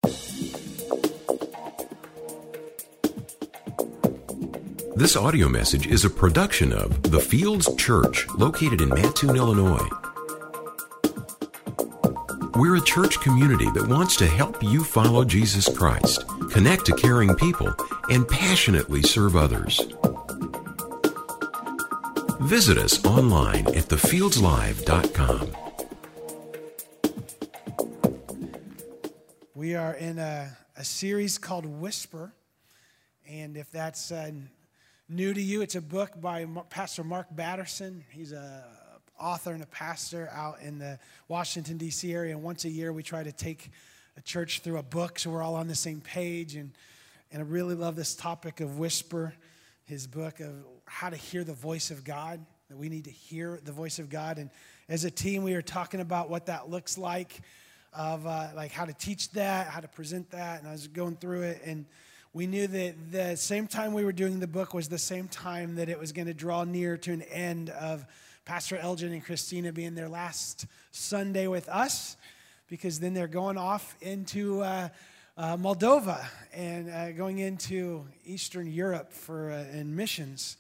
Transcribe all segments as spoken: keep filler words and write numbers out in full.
This audio message is a production of The Fields Church, located in Mattoon, Illinois. We're a church community that wants to help you follow Jesus Christ, connect to caring people, and passionately serve others. Visit us online at the fields live dot com. We are in a, a series called Whisper, and if that's uh, new to you, it's a book by Pastor Mark Batterson. He's a author and a pastor out in the Washington, D C area, and once a year we try to take a church through a book so we're all on the same page, and, and I really love this topic of Whisper, his book of how to hear the voice of God, that we need to hear the voice of God. And as a team, we were talking about what that looks like, of uh, like how to teach that, how to present that, and I was going through it, and we knew that the same time we were doing the book was the same time that it was going to draw near to an end of Pastor Elgin and Christina being their last Sunday with us, because then they're going off into uh, uh, Moldova and uh, going into Eastern Europe for uh, in missions.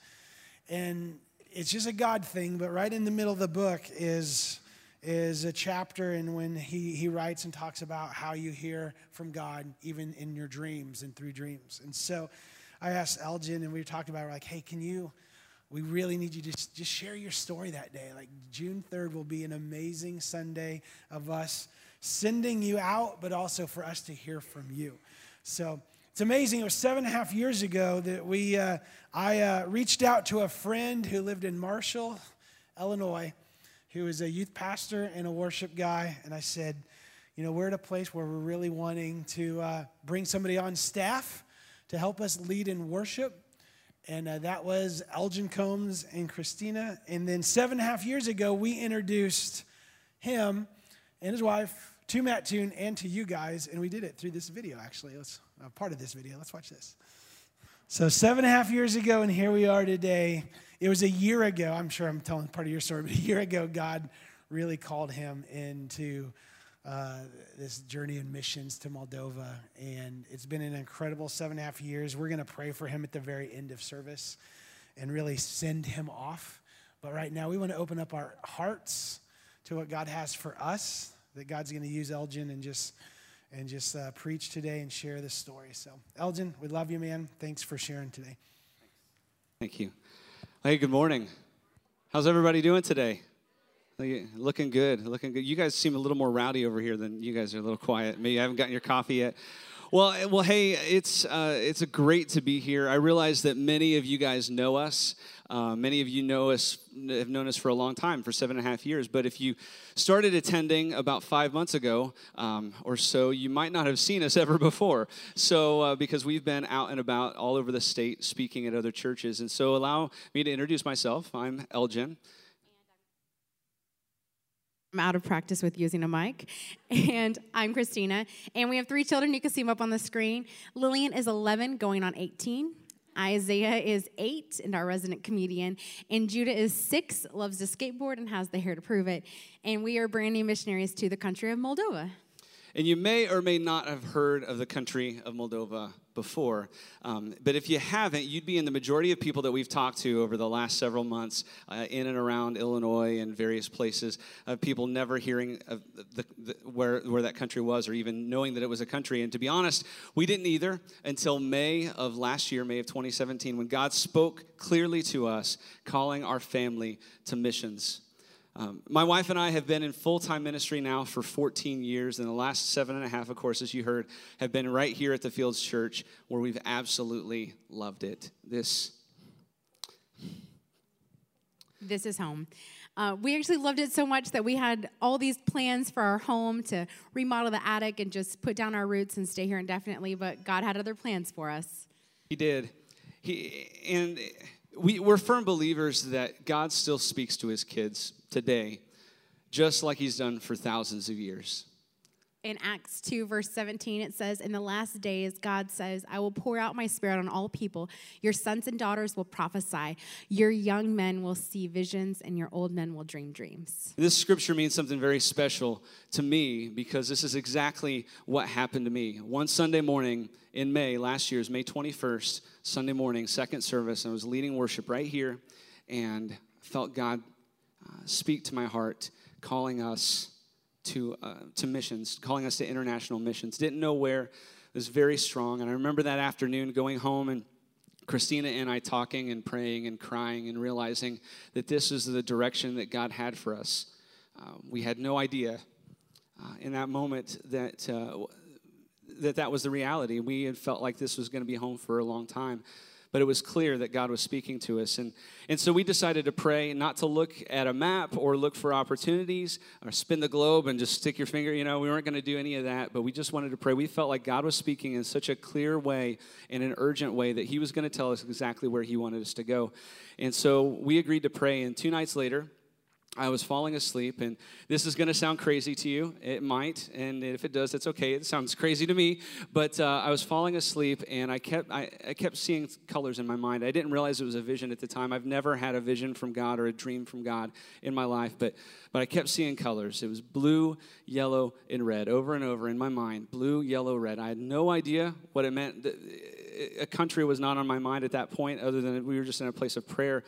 And it's just a God thing, but right in the middle of the book is is a chapter, and when he, he writes and talks about how you hear from God even in your dreams and through dreams. And so I asked Elgin, and we were talking about, like, hey, can you, we really need you to just, just share your story that day. Like, June third will be an amazing Sunday of us sending you out, but also for us to hear from you. So it's amazing. It was seven and a half years ago that we, uh, I uh, reached out to a friend who lived in Marshall, Illinois, who is a youth pastor and a worship guy, and I said, you know, we're at a place where we're really wanting to uh, bring somebody on staff to help us lead in worship, and uh, that was Elgin Combs and Christina. And then seven and a half years ago, we introduced him and his wife to Mattoon and to you guys, and we did it through this video, actually. Let's uh, part of this video. Let's watch this. So seven and a half years ago, and here we are today. It was a year ago, I'm sure I'm telling part of your story, but a year ago, God really called him into uh, this journey in missions to Moldova, and it's been an incredible seven and a half years. We're going to pray for him at the very end of service and really send him off. But right now, we want to open up our hearts to what God has for us, that God's going to use Elgin and just and just uh, preach today and share this story. So, Elgin, we love you, man. Thanks for sharing today. Thank you. Hey, good morning. How's everybody doing today? Looking good, looking good. You guys seem a little more rowdy over here than you guys are a little quiet. Maybe you haven't gotten your coffee yet. Well, well, hey, it's uh, it's a great to be here. I realize that many of you guys know us. Uh, many of you know us, have known us for a long time, for seven and a half years. But if you started attending about five months ago um, or so, you might not have seen us ever before. So uh, because we've been out and about all over the state speaking at other churches. And so allow me to introduce myself. I'm Elgin. I'm out of practice with using a mic. And I'm Christina. And we have three children. You can see them up on the screen. Lillian is eleven, going on eighteen. Isaiah is eight, and our resident comedian. And Judah is six, loves to skateboard, and has the hair to prove it. And we are brand new missionaries to the country of Moldova. And you may or may not have heard of the country of Moldova before. Um, but if you haven't, you'd be in the majority of people that we've talked to over the last several months uh, in and around Illinois and various places, of people never hearing of the, the, where, where that country was, or even knowing that it was a country. And to be honest, we didn't either until May of last year, May of twenty seventeen, when God spoke clearly to us, calling our family to missions. Um, my wife and I have been in full-time ministry now for fourteen years, and the last seven and a half, of course, as you heard, have been right here at the Fields Church, where we've absolutely loved it. This, this is home. Uh, we actually loved it so much that we had all these plans for our home to remodel the attic and just put down our roots and stay here indefinitely, but God had other plans for us. He did. He and we, we're firm believers that God still speaks to his kids today, just like he's done for thousands of years. In Acts two, verse seventeen, it says, in the last days, God says, I will pour out my spirit on all people. Your sons and daughters will prophesy. Your young men will see visions, and your old men will dream dreams. This scripture means something very special to me because this is exactly what happened to me. One Sunday morning in May, last year's May twenty-first, Sunday morning, second service, I was leading worship right here and felt God uh, speak to my heart, calling us to uh, to missions, calling us to international missions. Didn't know where. It was very strong. And I remember that afternoon going home and Christina and I talking and praying and crying and realizing that this is the direction that God had for us. Uh, we had no idea uh, in that moment that, uh, that that was the reality. We had felt like this was going to be home for a long time. But it was clear that God was speaking to us. And, and so we decided to pray, not to look at a map or look for opportunities or spin the globe and just stick your finger. You know, we weren't going to do any of that, but we just wanted to pray. We felt like God was speaking in such a clear way, in an urgent way, that he was going to tell us exactly where he wanted us to go. And so we agreed to pray, and two nights later, I was falling asleep, and this is going to sound crazy to you. It might, and if it does, it's okay. It sounds crazy to me, but uh, I was falling asleep, and I kept I, I kept seeing colors in my mind. I didn't realize it was a vision at the time. I've never had a vision from God or a dream from God in my life, but but I kept seeing colors. It was blue, yellow, and red over and over in my mind. Blue, yellow, red. I had no idea what it meant. A country was not on my mind at that point, other than we were just in a place of prayer.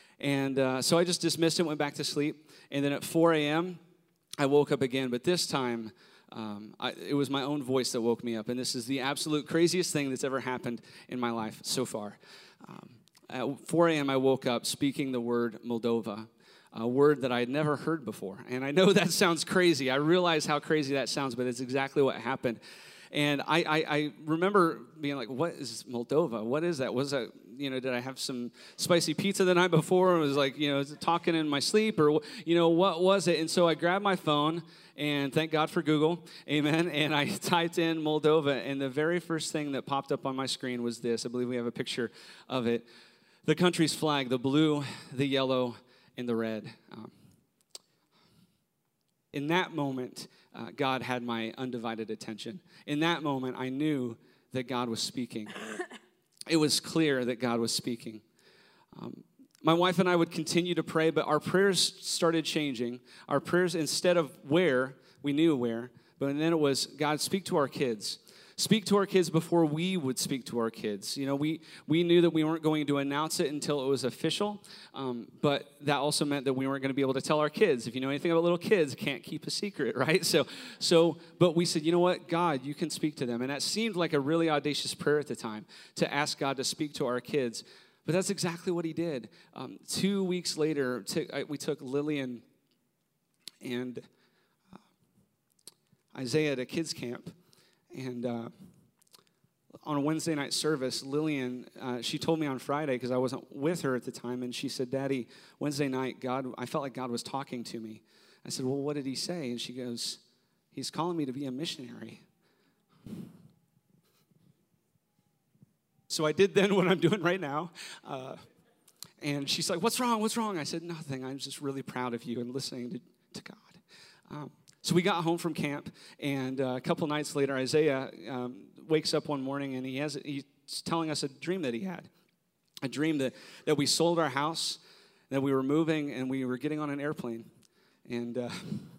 And uh, so I just dismissed it, went back to sleep. And then at four a.m., I woke up again. But this time, um, I, it was my own voice that woke me up. And this is the absolute craziest thing that's ever happened in my life so far. Um, at four a.m., I woke up speaking the word Moldova, a word that I had never heard before. And I know that sounds crazy. I realize how crazy that sounds, but it's exactly what happened. And I, I, I remember being like, what is Moldova? What is that? Was that, you know, did I have some spicy pizza the night before? And was like, you know, talking in my sleep, or, you know, what was it? And so I grabbed my phone, and thank God for Google, amen, and I typed in Moldova, and the very first thing that popped up on my screen was this. I believe we have a picture of it. The country's flag, the blue, the yellow, and the red. Um, in that moment, Uh, God had my undivided attention. In that moment, I knew that God was speaking. It was clear that God was speaking. Um, my wife and I would continue to pray, but our prayers started changing. Our prayers, instead of where, we knew where, but then it was, God, speak to our kids. Speak to our kids before we would speak to our kids. You know, we, we knew that we weren't going to announce it until it was official, um, but that also meant that we weren't going to be able to tell our kids. If you know anything about little kids, can't keep a secret, right? So, so, but we said, you know what, God, you can speak to them. And that seemed like a really audacious prayer at the time, to ask God to speak to our kids. But that's exactly what he did. Um, two weeks later, t- I, we took Lillian and uh, Isaiah to kids camp. And uh, on a Wednesday night service, Lillian, uh, she told me on Friday, because I wasn't with her at the time, and she said, Daddy, Wednesday night, God, I felt like God was talking to me. I said, well, what did he say? And she goes, he's calling me to be a missionary. So I did then what I'm doing right now. Uh, and she's like, what's wrong? What's wrong? I said, nothing. I'm just really proud of you and listening to, to God. Um, So we got home from camp, and uh, a couple nights later, Isaiah um, wakes up one morning, and he has he's telling us a dream that he had. A dream that, that we sold our house, that we were moving, and we were getting on an airplane. And uh,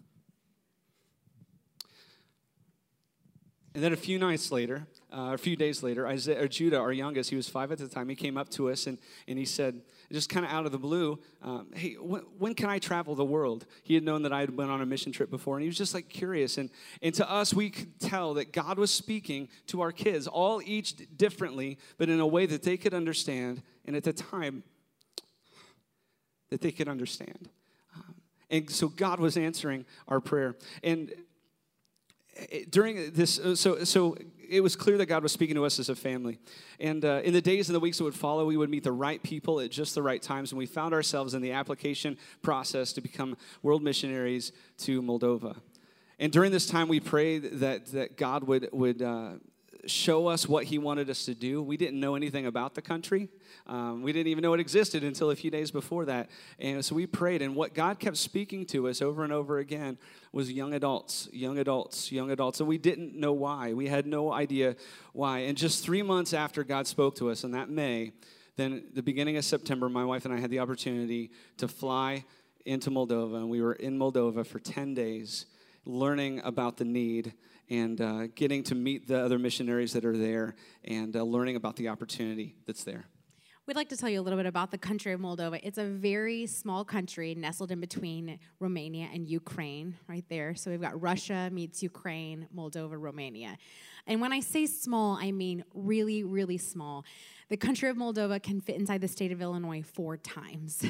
and then a few nights later, uh, a few days later, Isaiah, or Judah, our youngest, he was five at the time, he came up to us, and, and he said, just kind of out of the blue, um, hey, wh- when can I travel the world? He had known that I had been on a mission trip before, and he was just like curious. And, and to us, we could tell that God was speaking to our kids, all each differently, but in a way that they could understand, and at the time, that they could understand. Um, and so God was answering our prayer. And during this, so so it was clear that God was speaking to us as a family. And uh, in the days and the weeks that would follow, we would meet the right people at just the right times. And we found ourselves in the application process to become world missionaries to Moldova. And during this time, we prayed that that God would would uh, show us what he wanted us to do. We didn't know anything about the country. Um, we didn't even know it existed until a few days before that. And so we prayed, and what God kept speaking to us over and over again was young adults, young adults, young adults. And we didn't know why. We had no idea why. And just three months after God spoke to us in that May, then the beginning of September, my wife and I had the opportunity to fly into Moldova, and we were in Moldova for ten days, learning about the need and uh, getting to meet the other missionaries that are there and uh, learning about the opportunity that's there. We'd like to tell you a little bit about the country of Moldova. It's a very small country nestled in between Romania and Ukraine, right there. So we've got Russia meets Ukraine, Moldova, Romania. And when I say small, I mean really, really small. The country of Moldova can fit inside the state of Illinois four times.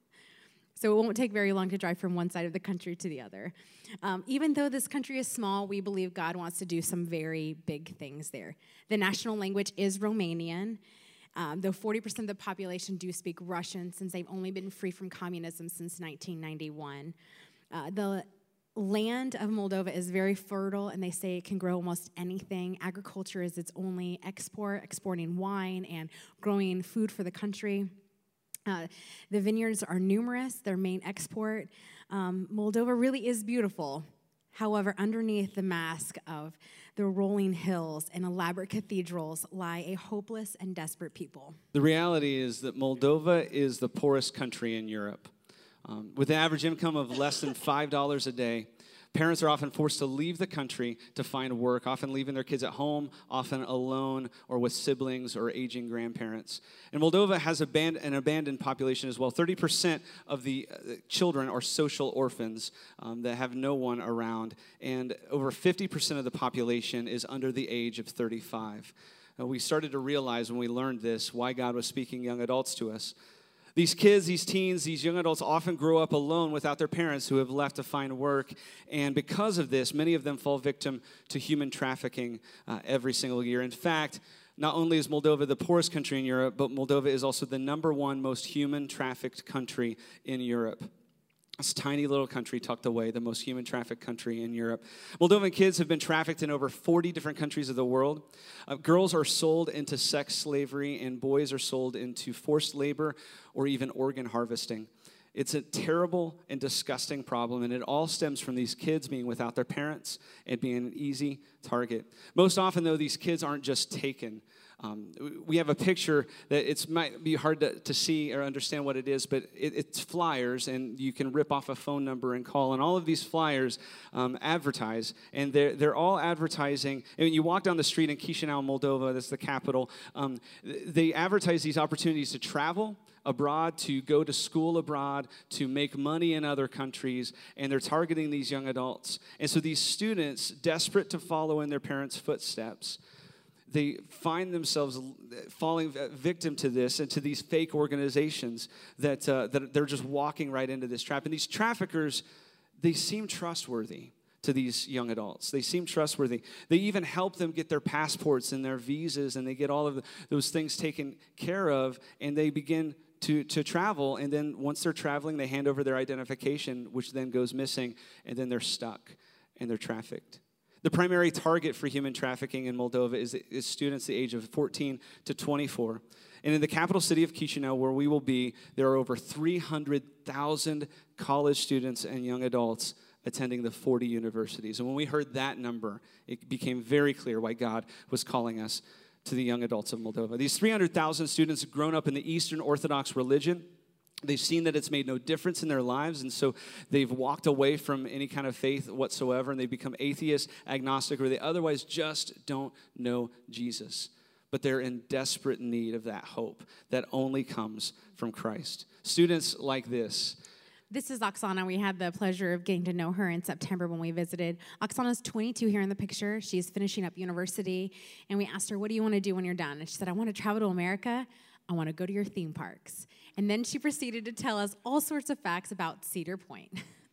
So it won't take very long to drive from one side of the country to the other. Um, even though this country is small, we believe God wants to do some very big things there. The national language is Romanian, um, though forty percent of the population do speak Russian since they've only been free from communism since nineteen ninety-one. Uh, the land of Moldova is very fertile, and they say it can grow almost anything. Agriculture is its only export, exporting wine and growing food for the country. Uh, the vineyards are numerous, their main export. Um, Moldova really is beautiful. However, underneath the mask of the rolling hills and elaborate cathedrals lie a hopeless and desperate people. The reality is that Moldova is the poorest country in Europe. Um, with an average income of less than five dollars a day, parents are often forced to leave the country to find work, often leaving their kids at home, often alone or with siblings or aging grandparents. And Moldova has an abandoned population as well. thirty percent of the children are social orphans um, that have no one around, and over fifty percent of the population is under the age of thirty-five. Uh, we started to realize when we learned this why God was speaking young adults to us. These kids, these teens, these young adults often grow up alone without their parents who have left to find work. And because of this, many of them fall victim to human trafficking uh, every single year. In fact, not only is Moldova the poorest country in Europe, but Moldova is also the number one most human trafficked country in Europe. This tiny little country tucked away, the most human trafficked country in Europe. Moldovan kids have been trafficked in over forty different countries of the world. Uh, girls are sold into sex slavery, and boys are sold into forced labor or even organ harvesting. It's a terrible and disgusting problem, and it all stems from these kids being without their parents and being an easy target. Most often, though, these kids aren't just taken. Um, we have a picture that it might be hard to, to see or understand what it is, but it, it's flyers, and you can rip off a phone number and call. And all of these flyers um, advertise, and they're, they're all advertising. And when you walk down the street in Chisinau, Moldova, that's the capital, um, they advertise these opportunities to travel abroad, to go to school abroad, to make money in other countries, and they're targeting these young adults. And so these students, desperate to follow in their parents' footsteps, they find themselves falling victim to this and to these fake organizations that, uh, that they're just walking right into this trap. And these traffickers, they seem trustworthy to these young adults. They seem trustworthy. They even help them get their passports and their visas, and they get all of the, those things taken care of, and they begin to, to travel. And then once they're traveling, they hand over their identification, which then goes missing, and then they're stuck and they're trafficked. The primary target for human trafficking in Moldova is, is students the age of fourteen to twenty-four. And in the capital city of Chisinau, where we will be, there are over three hundred thousand college students and young adults attending the forty universities. And when we heard that number, it became very clear why God was calling us to the young adults of Moldova. These three hundred thousand students have grown up in the Eastern Orthodox religion. They've seen that it's made no difference in their lives, and so they've walked away from any kind of faith whatsoever, and they've become atheist, agnostic, or they otherwise just don't know Jesus. But they're in desperate need of that hope that only comes from Christ. Students like this. This is Oksana. We had the pleasure of getting to know her in September when we visited. Oksana's twenty-two here in the picture. She's finishing up university, and we asked her, what do you want to do when you're done? And she said, I want to travel to America. I want to go to your theme parks. And then she proceeded to tell us all sorts of facts about Cedar Point.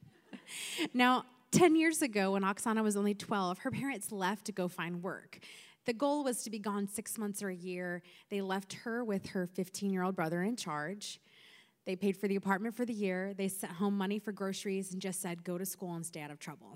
Now, ten years ago, when Oksana was only twelve, her parents left to go find work. The goal was to be gone six months or a year. They left her with her fifteen-year-old brother in charge. They paid for the apartment for the year. They sent home money for groceries and just said, go to school and stay out of trouble.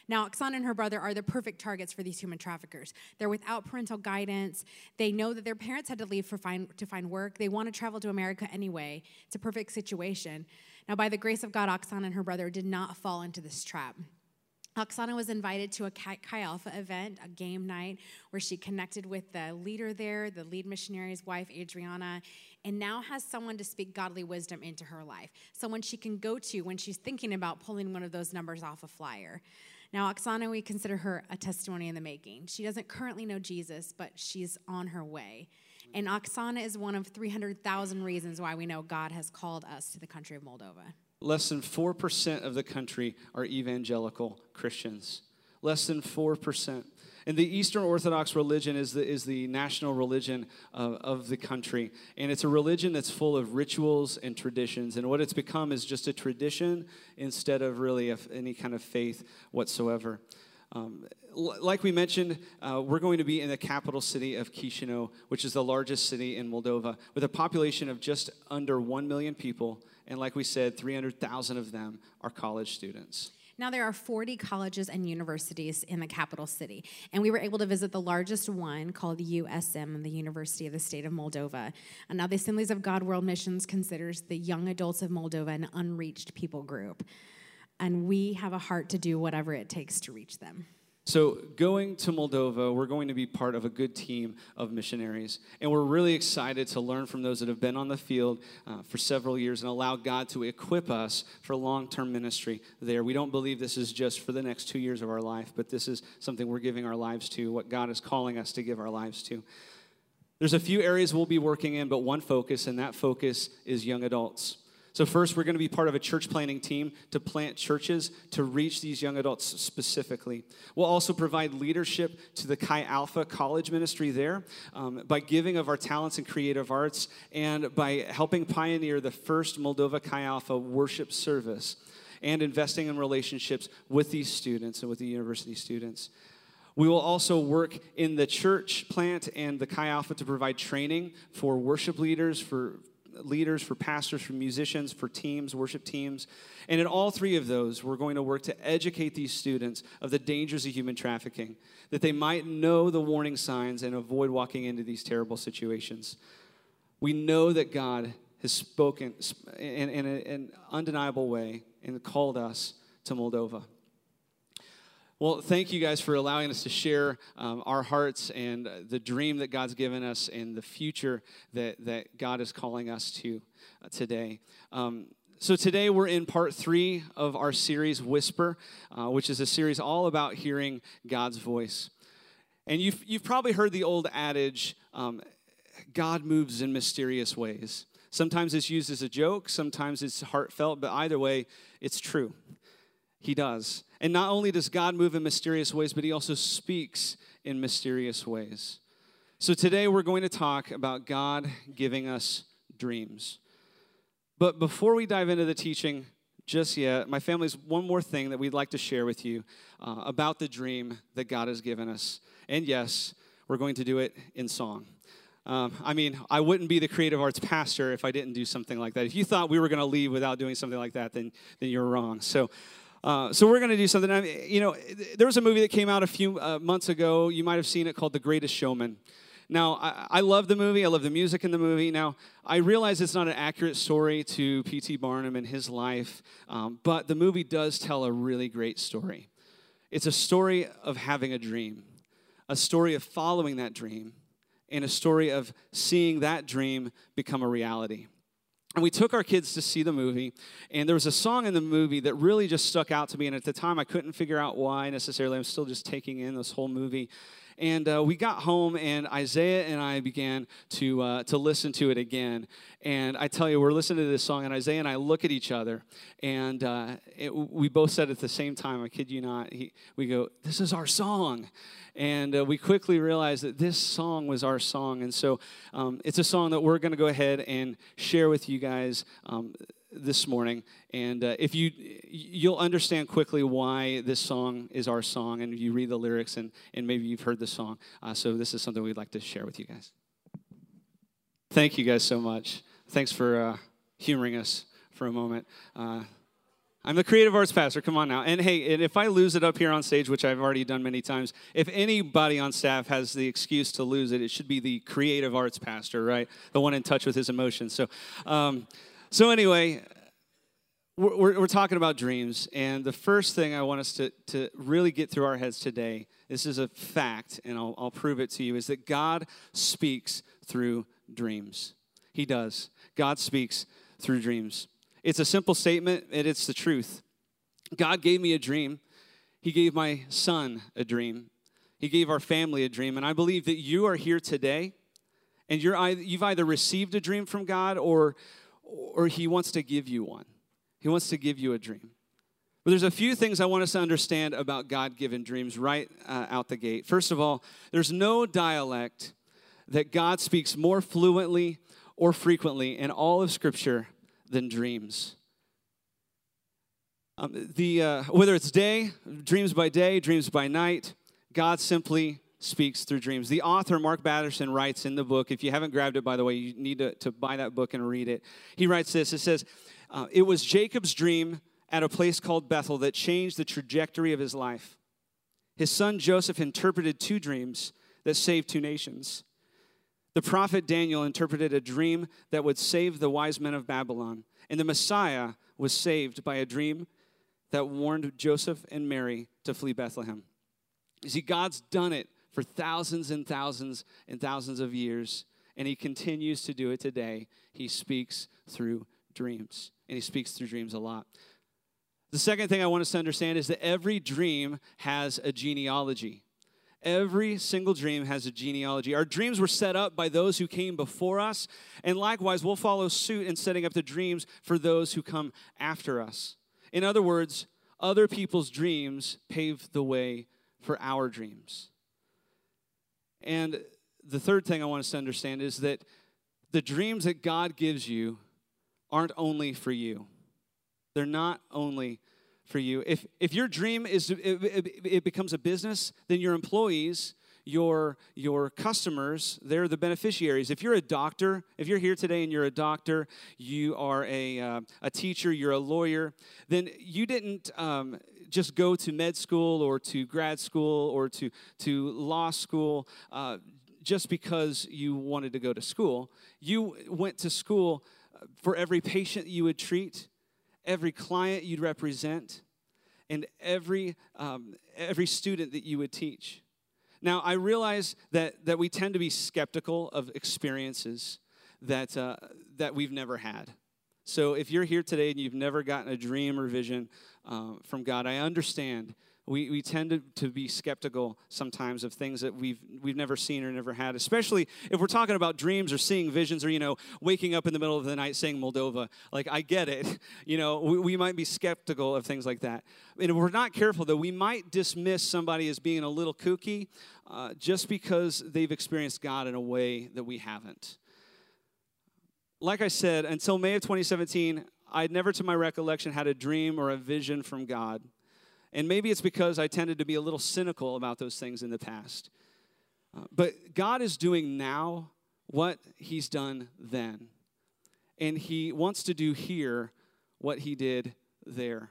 Now, Oksana and her brother are the perfect targets for these human traffickers. They're without parental guidance. They know that their parents had to leave for find, to find work. They want to travel to America anyway. It's a perfect situation. Now, by the grace of God, Oksana and her brother did not fall into this trap. Oksana was invited to a Chi Alpha event, a game night, where she connected with the leader there, the lead missionary's wife, Adriana, and now has someone to speak godly wisdom into her life, someone she can go to when she's thinking about pulling one of those numbers off a flyer. Now, Oksana, we consider her a testimony in the making. She doesn't currently know Jesus, but she's on her way. And Oksana is one of three hundred thousand reasons why we know God has called us to the country of Moldova. Less than four percent of the country are evangelical Christians. Less than four percent. And the Eastern Orthodox religion is the, is the national religion of, of the country. And it's a religion that's full of rituals and traditions. And what it's become is just a tradition instead of really a, any kind of faith whatsoever. Um, like we mentioned, uh, we're going to be in the capital city of Chisinau, which is the largest city in Moldova, with a population of just under one million people. And like we said, three hundred thousand of them are college students. Now, there are forty colleges and universities in the capital city, and we were able to visit the largest one called U S M, the University of the State of Moldova. And now, the Assemblies of God World Missions considers the young adults of Moldova an unreached people group, and we have a heart to do whatever it takes to reach them. So going to Moldova, we're going to be part of a good team of missionaries. And we're really excited to learn from those that have been on the field uh, for several years and allow God to equip us for long-term ministry there. We don't believe this is just for the next two years of our life, but this is something we're giving our lives to, what God is calling us to give our lives to. There's a few areas we'll be working in, but one focus, and that focus is young adults. So first, we're going to be part of a church planting team to plant churches to reach these young adults specifically. We'll also provide leadership to the Chi Alpha College ministry there um, by giving of our talents and creative arts and by helping pioneer the first Moldova Chi Alpha worship service and investing in relationships with these students and with the university students. We will also work in the church plant and the Chi Alpha to provide training for worship leaders, for leaders, for pastors, for musicians, for teams, worship teams. And in all three of those, we're going to work to educate these students of the dangers of human trafficking, that they might know the warning signs and avoid walking into these terrible situations. We know that God has spoken in, in an undeniable way and called us to Moldova. Well, thank you guys for allowing us to share um, our hearts and the dream that God's given us and the future that, that God is calling us to uh, today. Um, so today we're in part three of our series, Whisper, uh, which is a series all about hearing God's voice. And you've, you've probably heard the old adage, um, God moves in mysterious ways. Sometimes it's used as a joke, sometimes it's heartfelt, but either way, it's true. He does. And not only does God move in mysterious ways, but he also speaks in mysterious ways. So today we're going to talk about God giving us dreams. But before we dive into the teaching just yet, my family's one more thing that we'd like to share with you uh, about the dream that God has given us. And yes, we're going to do it in song. Um, I mean, I wouldn't be the creative arts pastor if I didn't do something like that. If you thought we were going to leave without doing something like that, then, then you're wrong. So Uh, so we're going to do something. I mean, you know, there was a movie that came out a few uh, months ago. You might have seen it, called The Greatest Showman. Now, I, I love the movie. I love the music in the movie. Now, I realize it's not an accurate story to P T Barnum and his life, um, but the movie does tell a really great story. It's a story of having a dream, a story of following that dream, and a story of seeing that dream become a reality. And we took our kids to see the movie, and there was a song in the movie that really just stuck out to me, and at the time I couldn't figure out why necessarily. I'm still just taking in this whole movie. And uh, we got home, and Isaiah and I began to uh, to listen to it again. And I tell you, we're listening to this song, and Isaiah and I look at each other, and uh, it, we both said at the same time, I kid you not, he, we go, "This is our song." And uh, we quickly realized that this song was our song. And so um, it's a song that we're going to go ahead and share with you guys um, this morning. And uh, if you, you'll understand quickly why this song is our song. And you read the lyrics, and, and maybe you've heard the song. Uh, so this is something we'd like to share with you guys. Thank you guys so much. Thanks for uh, humoring us for a moment. Uh, I'm the creative arts pastor. Come on now. And hey, and if I lose it up here on stage, which I've already done many times, if anybody on staff has the excuse to lose it, it should be the creative arts pastor, right? The one in touch with his emotions. So, um, so anyway, we're, we're, we're talking about dreams. And the first thing I want us to, to really get through our heads today, this is a fact, and I'll, I'll prove it to you, is that God speaks through dreams. He does. God speaks through dreams. It's a simple statement, and it's the truth. God gave me a dream. He gave my son a dream. He gave our family a dream. And I believe that you are here today, and you're either, you've either received a dream from God, or, or he wants to give you one. He wants to give you a dream. But there's a few things I want us to understand about God-given dreams right uh, out the gate. First of all, there's no dialect that God speaks more fluently or frequently in all of Scripture than dreams. Um, the uh, whether it's day, dreams by day, dreams by night, God simply speaks through dreams. The author, Mark Batterson, writes in the book, if you haven't grabbed it, by the way, you need to, to buy that book and read it. He writes this, it says, uh, it was Jacob's dream at a place called Bethel that changed the trajectory of his life. His son Joseph interpreted two dreams that saved two nations. The prophet Daniel interpreted a dream that would save the wise men of Babylon. And the Messiah was saved by a dream that warned Joseph and Mary to flee Bethlehem. You see, God's done it for thousands and thousands and thousands of years, and he continues to do it today. He speaks through dreams, and he speaks through dreams a lot. The second thing I want us to understand is that every dream has a genealogy. Every single dream has a genealogy. Our dreams were set up by those who came before us, and likewise, we'll follow suit in setting up the dreams for those who come after us. In other words, other people's dreams pave the way for our dreams. And the third thing I want us to understand is that the dreams that God gives you aren't only for you. They're not only for you. If if your dream is it, it, it becomes a business, then your employees, your your customers, they're the beneficiaries. If you're a doctor, if you're here today and you're a doctor, you are a uh, a teacher, you're a lawyer, then you didn't um, just go to med school or to grad school or to to law school uh, just because you wanted to go to school. You went to school for every patient you would treat, every client you'd represent, and every um, every student that you would teach. Now, I realize that that we tend to be skeptical of experiences that uh, that we've never had. So if you're here today and you've never gotten a dream or vision uh, from God, I understand. We we tend to, to be skeptical sometimes of things that we've we've never seen or never had, especially if we're talking about dreams or seeing visions or, you know, waking up in the middle of the night saying Moldova. Like, I get it. You know, we, we might be skeptical of things like that. And if we're not careful, though, we might dismiss somebody as being a little kooky uh, just because they've experienced God in a way that we haven't. Like I said, until May of twenty seventeen, I'd never to my recollection had a dream or a vision from God. And maybe it's because I tended to be a little cynical about those things in the past. Uh, but God is doing now what he's done then. And he wants to do here what he did there.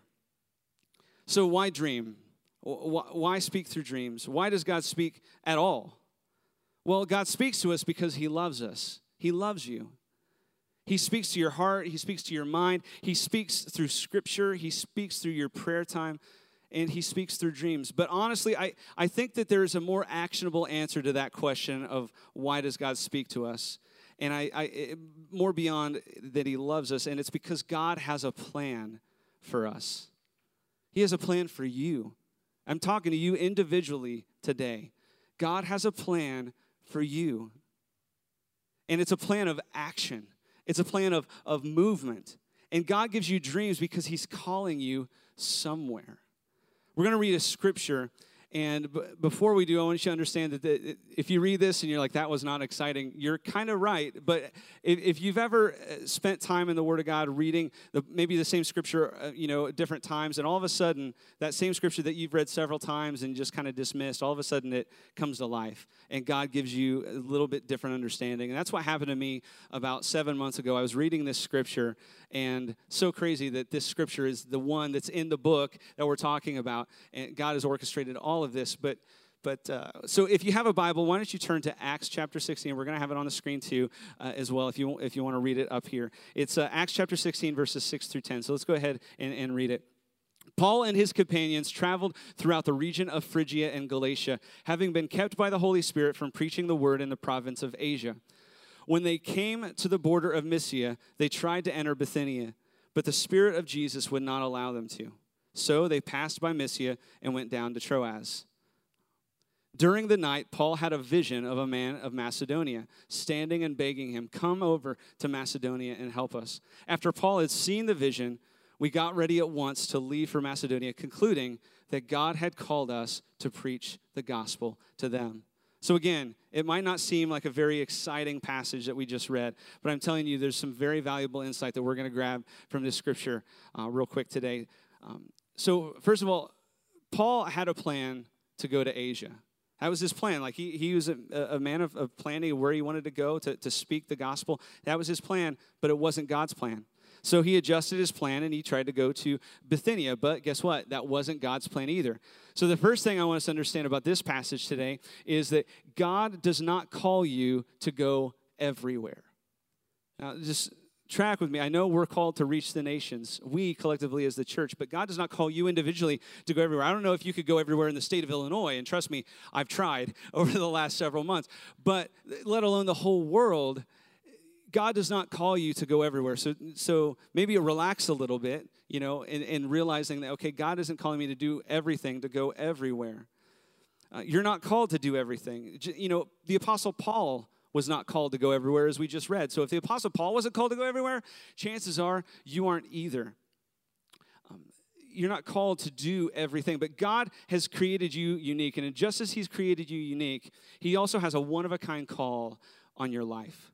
So why dream? Why speak through dreams? Why does God speak at all? Well, God speaks to us because he loves us. He loves you. He speaks to your heart. He speaks to your mind. He speaks through Scripture. He speaks through your prayer time. And he speaks through dreams. But honestly, I, I think that there's a more actionable answer to that question of why does God speak to us? And I, I it, more beyond that he loves us, and it's because God has a plan for us. He has a plan for you. I'm talking to you individually today. God has a plan for you. And it's a plan of action. It's a plan of, of movement. And God gives you dreams because he's calling you somewhere. We're going to read a scripture, And b- before we do, I want you to understand that the, if you read this and you're like, that was not exciting, you're kind of right. But if, if you've ever spent time in the Word of God reading the, maybe the same scripture, uh, you know, at different times, and all of a sudden, that same scripture that you've read several times and just kind of dismissed, all of a sudden it comes to life. And God gives you a little bit different understanding. And that's what happened to me about seven months ago. I was reading this scripture, and so crazy that this scripture is the one that's in the book that we're talking about. And God has orchestrated all of this. But but uh, so if you have a Bible, why don't you turn to Acts chapter sixteen? We're going to have it on the screen too uh, as well if you if you want to read it up here. It's uh, Acts chapter sixteen, verses six through ten. So let's go ahead and, and read it. Paul and his companions traveled throughout the region of Phrygia and Galatia, having been kept by the Holy Spirit from preaching the word in the province of Asia. When they came to the border of Mysia, they tried to enter Bithynia, but the Spirit of Jesus would not allow them to. So they passed by Mysia and went down to Troas. During the night, Paul had a vision of a man of Macedonia, standing and begging him, "Come over to Macedonia and help us." After Paul had seen the vision, we got ready at once to leave for Macedonia, concluding that God had called us to preach the gospel to them. So again, it might not seem like a very exciting passage that we just read, but I'm telling you there's some very valuable insight that we're going to grab from this scripture uh, real quick today. Um, so first of all, Paul had a plan to go to Asia. That was his plan. Like he, he was a, a man of, of planning where he wanted to go to, to speak the gospel. That was his plan, but it wasn't God's plan. So he adjusted his plan and he tried to go to Bithynia. But guess what? That wasn't God's plan either. So the first thing I want us to understand about this passage today is that God does not call you to go everywhere. Now, just track with me. I know we're called to reach the nations, we collectively as the church, but God does not call you individually to go everywhere. I don't know if you could go everywhere in the state of Illinois, and trust me, I've tried over the last several months, but let alone the whole world. God does not call you to go everywhere. So so maybe relax a little bit, you know, in, in realizing that, okay, God isn't calling me to do everything, to go everywhere. Uh, you're not called to do everything. You know, the Apostle Paul was not called to go everywhere, as we just read. So if the Apostle Paul wasn't called to go everywhere, chances are you aren't either. Um, you're not called to do everything, but God has created you unique. And just as he's created you unique, he also has a one-of-a-kind call on your life.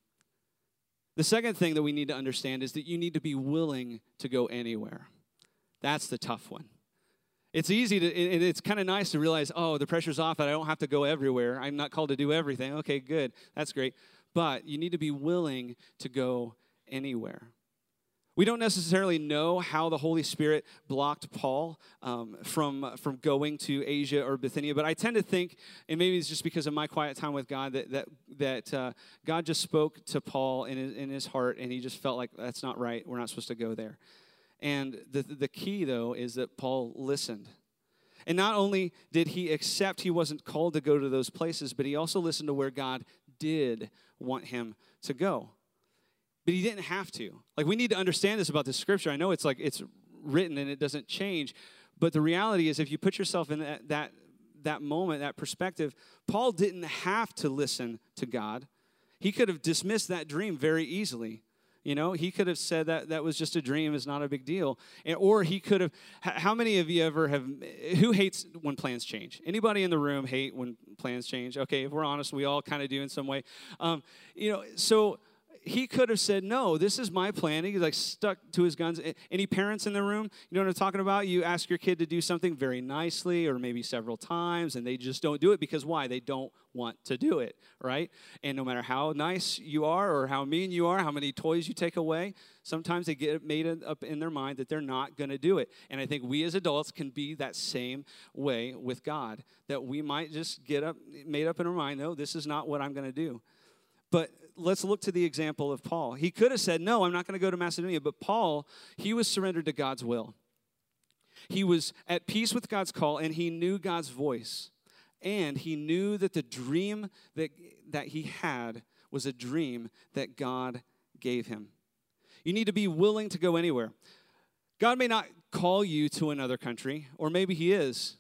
The second thing that we need to understand is that you need to be willing to go anywhere. That's the tough one. It's easy to, and it's kind of nice to realize, oh, the pressure's off that I don't have to go everywhere. I'm not called to do everything. Okay, good. That's great. But you need to be willing to go anywhere. We don't necessarily know how the Holy Spirit blocked Paul um, from, from going to Asia or Bithynia, but I tend to think, and maybe it's just because of my quiet time with God, that that, that uh, God just spoke to Paul in his, in his heart, and he just felt like, that's not right. We're not supposed to go there. And the, the key, though, is that Paul listened. And not only did he accept he wasn't called to go to those places, but he also listened to where God did want him to go. But he didn't have to. Like, we need to understand this about the scripture. I know it's like it's written and it doesn't change. But the reality is, if you put yourself in that, that, that moment, that perspective, Paul didn't have to listen to God. He could have dismissed that dream very easily. You know, he could have said that that was just a dream, is not a big deal. And, or he could have, how many of you ever have, who hates when plans change? Anybody in the room hate when plans change? Okay, if we're honest, we all kind of do in some way. Um, you know, so he could have said, no, this is my plan. He's like stuck to his guns. Any parents in the room, you know what I'm talking about? You ask your kid to do something very nicely or maybe several times, and they just don't do it because why? They don't want to do it, right? And no matter how nice you are or how mean you are, how many toys you take away, sometimes they get made up in their mind that they're not going to do it. And I think we as adults can be that same way with God, that we might just get up, made up in our mind, no, this is not what I'm going to do. But let's look to the example of Paul. He could have said, no, I'm not going to go to Macedonia. But Paul, he was surrendered to God's will. He was at peace with God's call, and he knew God's voice. And he knew that the dream that, that he had was a dream that God gave him. You need to be willing to go anywhere. God may not call you to another country, or maybe he is.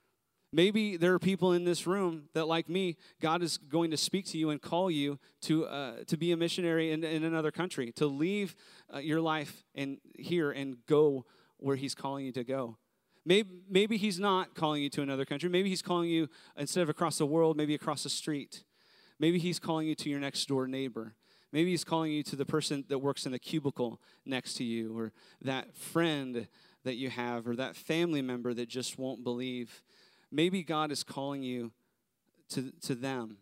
Maybe there are people in this room that, like me, God is going to speak to you and call you to uh, to be a missionary in, in another country, to leave uh, your life and here and go where he's calling you to go. Maybe, maybe he's not calling you to another country. Maybe he's calling you, instead of across the world, maybe across the street. Maybe he's calling you to your next door neighbor. Maybe he's calling you to the person that works in the cubicle next to you, or that friend that you have, or that family member that just won't believe. Maybe God is calling you to, to them.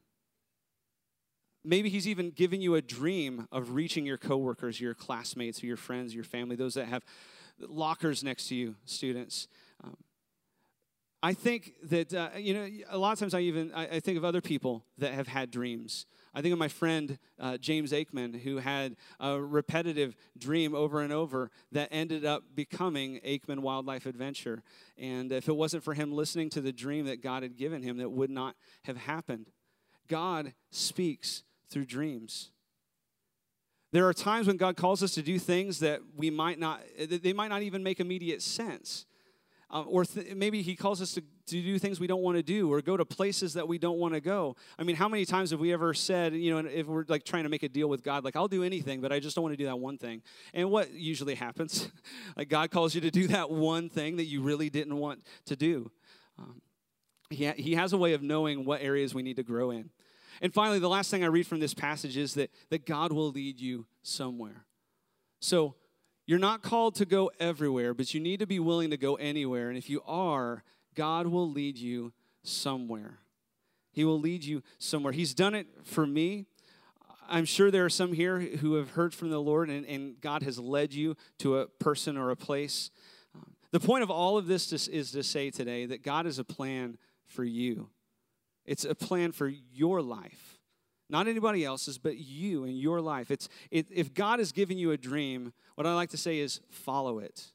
Maybe he's even giving you a dream of reaching your coworkers, your classmates, or your friends, your family, those that have lockers next to you, students. Um, I think that, uh, you know, a lot of times I even, I, I think of other people that have had dreams. I think of my friend, uh, James Aikman, who had a repetitive dream over and over that ended up becoming Aikman Wildlife Adventure. And if it wasn't for him listening to the dream that God had given him, that would not have happened. God speaks through dreams. There are times when God calls us to do things that we might not, they might not even make immediate sense. Um, or th- maybe he calls us to, to do things we don't want to do, or go to places that we don't want to go. I mean, how many times have we ever said, you know, if we're like trying to make a deal with God, like, I'll do anything, but I just don't want to do that one thing. And what usually happens? Like, God calls you to do that one thing that you really didn't want to do. Um, he, ha- he has a way of knowing what areas we need to grow in. And finally, the last thing I read from this passage is that, that God will lead you somewhere. So you're not called to go everywhere, but you need to be willing to go anywhere. And if you are, God will lead you somewhere. He will lead you somewhere. He's done it for me. I'm sure there are some here who have heard from the Lord, and, and God has led you to a person or a place. Um, the point of all of this is, is to say today that God has a plan for you. It's a plan for your life. Not anybody else's, but you and your life. It's it, if God has given you a dream, what I like to say is follow it.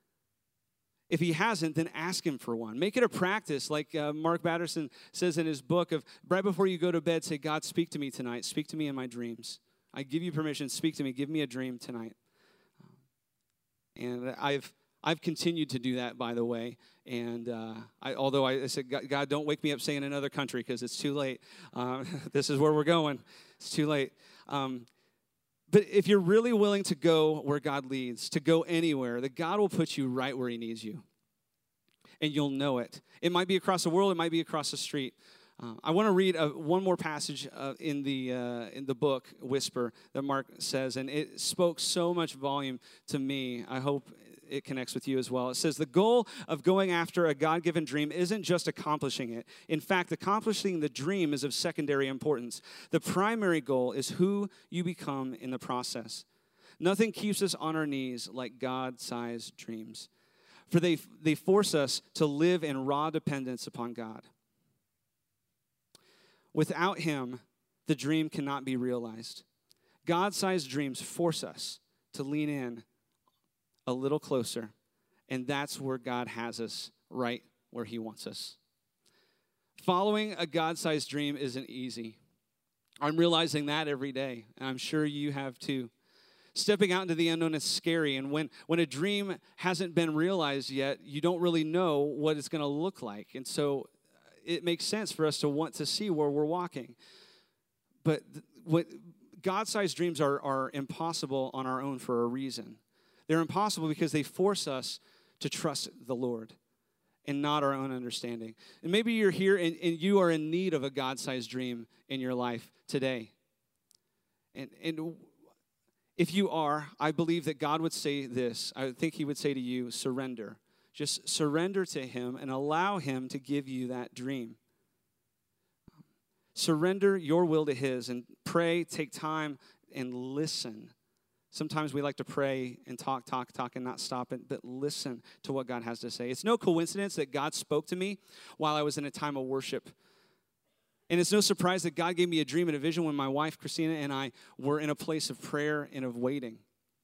If he hasn't, then ask him for one. Make it a practice, like uh, Mark Batterson says in his book, of right before you go to bed, say, God, speak to me tonight. Speak to me in my dreams. I give you permission. Speak to me. Give me a dream tonight. And I've I've continued to do that, by the way. And uh, I, although I, I said, God, God, don't wake me up saying another country because it's too late. Uh, this is where we're going. It's too late. Um, but if you're really willing to go where God leads, to go anywhere, that God will put you right where he needs you. And you'll know it. It might be across the world. It might be across the street. Uh, I want to read uh, one more passage uh, in the uh, in the book, Whisper, that Mark says. And it spoke so much volume to me. I hope it connects with you as well. It says, the goal of going after a God-given dream isn't just accomplishing it. In fact, accomplishing the dream is of secondary importance. The primary goal is who you become in the process. Nothing keeps us on our knees like God-sized dreams, for they, they force us to live in raw dependence upon God. Without him, the dream cannot be realized. God-sized dreams force us to lean in a little closer, and that's where God has us, right where he wants us. Following a God-sized dream isn't easy. I'm realizing that every day, and I'm sure you have too. Stepping out into the unknown is scary, and when, when a dream hasn't been realized yet, you don't really know what it's going to look like, and so it makes sense for us to want to see where we're walking. But what God-sized dreams are, are impossible on our own for a reason. They're impossible because they force us to trust the Lord and not our own understanding. And maybe you're here and, and you are in need of a God-sized dream in your life today. And, and if you are, I believe that God would say this. I think he would say to you, surrender. Just surrender to him and allow him to give you that dream. Surrender your will to his and pray, take time, and listen. Sometimes we like to pray and talk, talk, talk, and not stop it, but listen to what God has to say. It's no coincidence that God spoke to me while I was in a time of worship. And it's no surprise that God gave me a dream and a vision when my wife, Christina, and I were in a place of prayer and of waiting.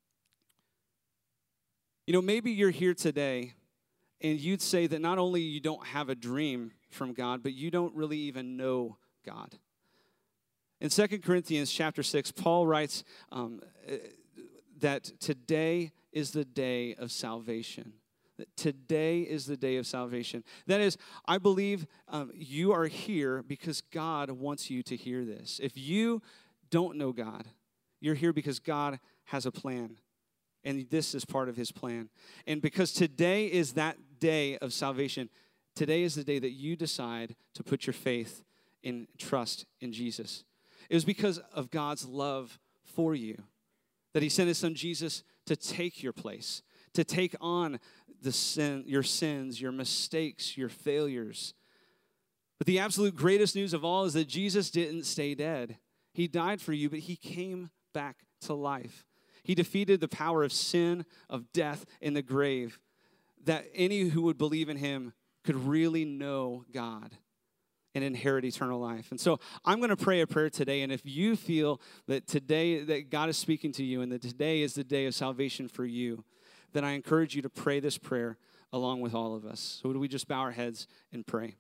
You know, maybe you're here today, and you'd say that not only you don't have a dream from God, but you don't really even know God. In Second Corinthians chapter six, Paul writes um, that today is the day of salvation. That today is the day of salvation. That is, I believe um, you are here because God wants you to hear this. If you don't know God, you're here because God has a plan. And this is part of his plan. And because today is that day of salvation, today is the day that you decide to put your faith and trust in Jesus. It was because of God's love for you that he sent his son Jesus to take your place, to take on the sin, your sins, your mistakes, your failures. But the absolute greatest news of all is that Jesus didn't stay dead. He died for you, but he came back to life. He defeated the power of sin, of death, in the grave, that any who would believe in him could really know God and inherit eternal life. And so I'm going to pray a prayer today, and if you feel that today that God is speaking to you and that today is the day of salvation for you, then I encourage you to pray this prayer along with all of us. So would we just bow our heads and pray?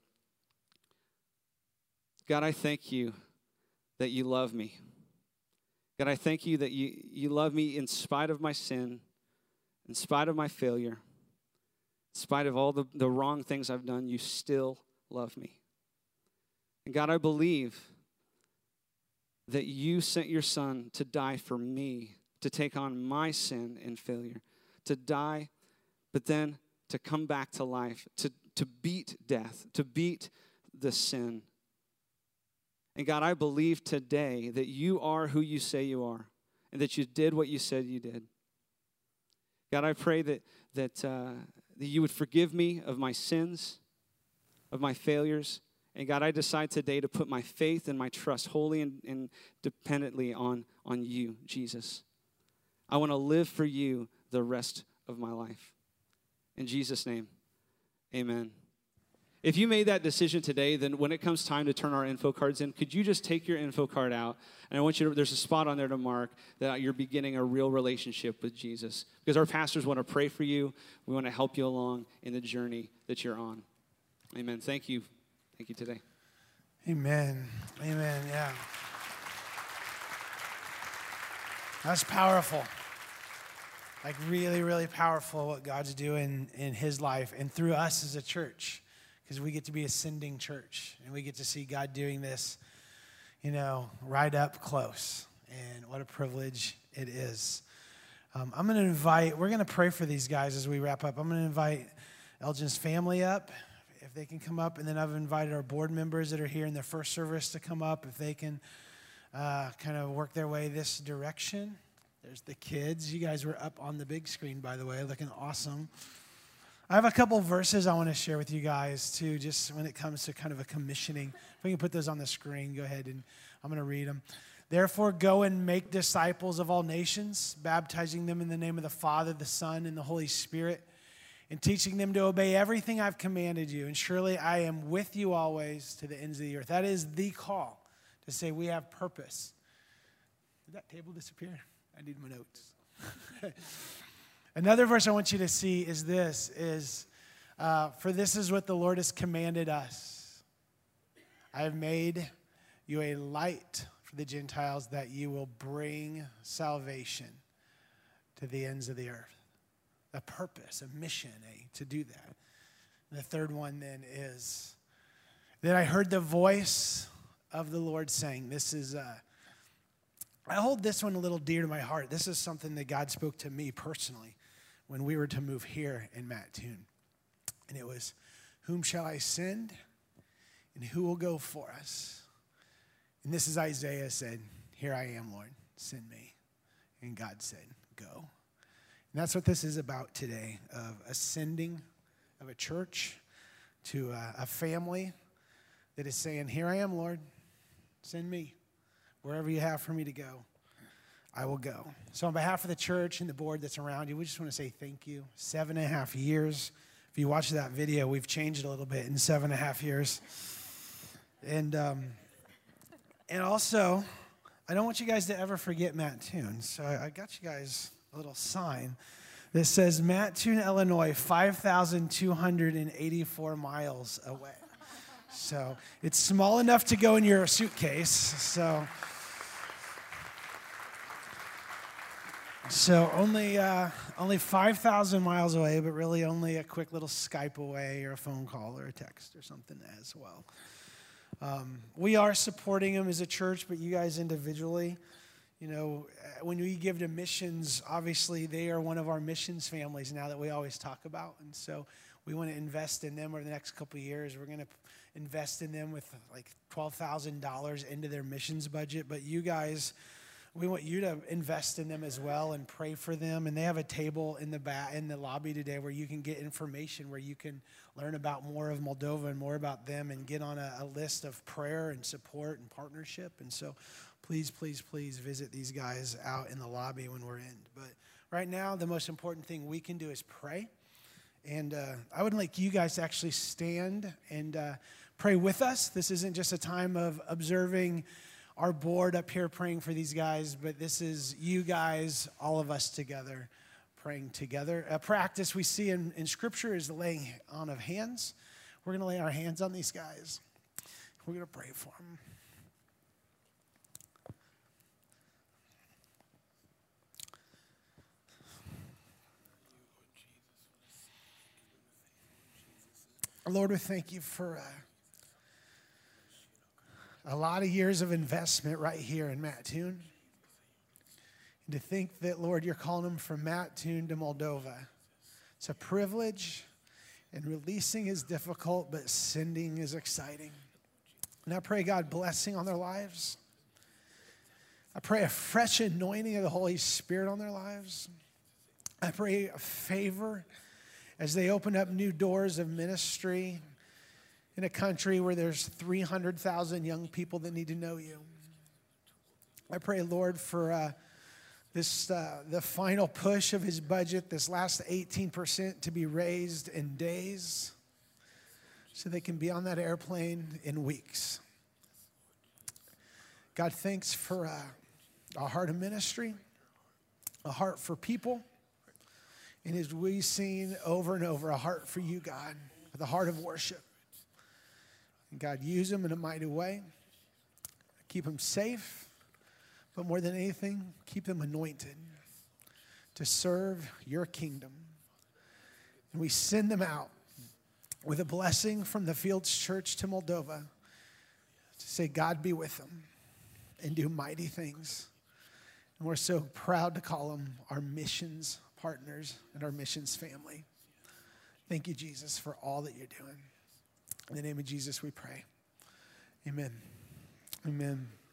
God, I thank you that you love me. God, I thank you that you, you love me in spite of my sin, in spite of my failure, in spite of all the, the wrong things I've done, you still love me. And God, I believe that you sent your son to die for me, to take on my sin and failure, to die, but then to come back to life, to, to beat death, to beat the sin. And God, I believe today that you are who you say you are and that you did what you said you did. God, I pray that, that, uh, that you would forgive me of my sins, of my failures. And God, I decide today to put my faith and my trust wholly and, and dependently on, on you, Jesus. I want to live for you the rest of my life. In Jesus' name, amen. If you made that decision today, then when it comes time to turn our info cards in, could you just take your info card out? And I want you to, there's a spot on there to mark that you're beginning a real relationship with Jesus. Because our pastors want to pray for you. We want to help you along in the journey that you're on. Amen. Thank you. Thank you today. Amen. Amen. Yeah. That's powerful. Like really, really powerful what God's doing in his life and through us as a church. Because we get to be a sending church, and we get to see God doing this, you know, right up close. And what a privilege it is. Um, I'm going to invite, we're going to pray for these guys as we wrap up. I'm going to invite Elgin's family up, if they can come up. And then I've invited our board members that are here in their first service to come up, if they can uh, kind of work their way this direction. There's the kids. You guys were up on the big screen, by the way, looking awesome. I have a couple verses I want to share with you guys, too, just when it comes to kind of a commissioning. If we can put those on the screen, go ahead, and I'm going to read them. Therefore, go and make disciples of all nations, baptizing them in the name of the Father, the Son, and the Holy Spirit, and teaching them to obey everything I've commanded you. And surely I am with you always to the ends of the earth. That is the call to say we have purpose. Did that table disappear? I need my notes. Another verse I want you to see is this, is, uh, for this is what the Lord has commanded us. I have made you a light for the Gentiles that you will bring salvation to the ends of the earth. A purpose, a mission, a, to do that. And the third one then is that I heard the voice of the Lord saying, this is, uh, I hold this one a little dear to my heart. This is something that God spoke to me personally when we were to move here in Mattoon. And it was, whom shall I send, and who will go for us? And this is Isaiah said, here I am, Lord, send me. And God said, go. And that's what this is about today, of ascending of a church to a, a family that is saying, here I am, Lord, send me. Wherever you have for me to go, I will go. So on behalf of the church and the board that's around you, we just want to say thank you. Seven and a half years. If you watch that video, we've changed a little bit in seven and a half years. And um, and also, I don't want you guys to ever forget Mattoon. So I, I got you guys a little sign that says Mattoon, Illinois, five thousand two hundred eighty-four miles away. So it's small enough to go in your suitcase. So... So only uh, only five thousand miles away, but really only a quick little Skype away or a phone call or a text or something as well. Um, we are supporting them as a church, but you guys individually, you know, when we give to missions, obviously they are one of our missions families now that we always talk about. And so We want to invest in them over the next couple of years. We're going to invest in them with like twelve thousand dollars into their missions budget. But you guys, we want you to invest in them as well and pray for them. And they have a table in the ba- in the lobby today where you can get information, where you can learn about more of Moldova and more about them and get on a, a list of prayer and support and partnership. And so please, please, please visit these guys out in the lobby when we're in. But right now, the most important thing we can do is pray. And uh, I would like you guys to actually stand and uh, pray with us. This isn't just a time of observing our board up here praying for these guys, but this is you guys, all of us together, praying together. A practice we see in, in Scripture is the laying on of hands. We're going to lay our hands on these guys. We're going to pray for them. Lord, we thank you for uh, a lot of years of investment right here in Mattoon. And to think that, Lord, you're calling them from Mattoon to Moldova. It's a privilege, and releasing is difficult, but sending is exciting. And I pray, God, blessing on their lives. I pray a fresh anointing of the Holy Spirit on their lives. I pray a favor as they open up new doors of ministry in a country where there's three hundred thousand young people that need to know you. I pray, Lord, for uh, this uh, the final push of his budget, this last eighteen percent to be raised in days so they can be on that airplane in weeks. God, thanks for uh, a heart of ministry, a heart for people. And as we've seen over and over, a heart for you, God, with a heart of worship. And God, use them in a mighty way. Keep them safe. But more than anything, keep them anointed to serve your kingdom. And we send them out with a blessing from the Fields Church to Moldova to say, God be with them and do mighty things. And we're so proud to call them our missions partners and our missions family. Thank you, Jesus, for all that you're doing. In the name of Jesus, we pray. Amen. Amen.